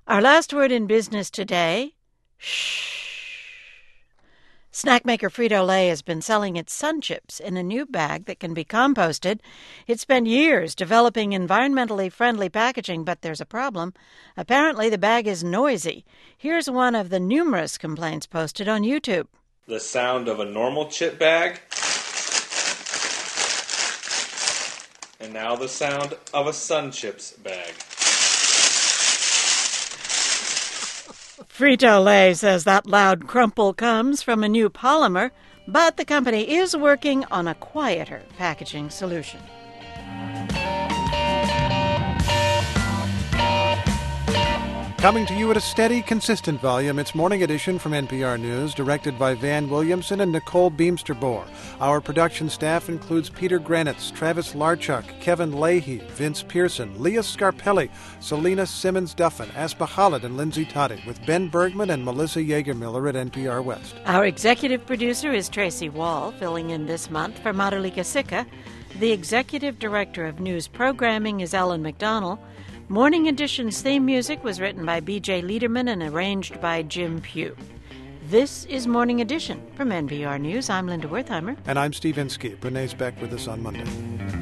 Our last word in business today, shh. Snack maker Frito-Lay has been selling its Sun Chips in a new bag that can be composted. It's spent years developing environmentally friendly packaging, but there's a problem. Apparently, the bag is noisy. Here's one of the numerous complaints posted on YouTube. The sound of a normal chip bag, and now the sound of a Sun Chips bag. Frito-Lay says that loud crumple comes from a new polymer, but the company is working on a quieter packaging solution. Coming to you at a steady, consistent volume, it's Morning Edition from NPR News, directed by Van Williamson and Nicole Beamster-Bohr. Our production staff includes Peter Granitz, Travis Larchuk, Kevin Leahy, Vince Pearson, Leah Scarpelli, Selena Simmons-Duffin, Aspa Khalid, and Lindsay Toddy, with Ben Bergman and Melissa Yeagermiller at NPR West. Our executive producer is Tracy Wall, filling in this month for Madhulika Sikka. The executive director of news programming is Ellen McDonnell. Morning Edition's theme music was written by B.J. Liederman and arranged by Jim Pugh. This is Morning Edition from NPR News. I'm Linda Wertheimer. And I'm Steve Inskeep. Renee's back with us on Monday.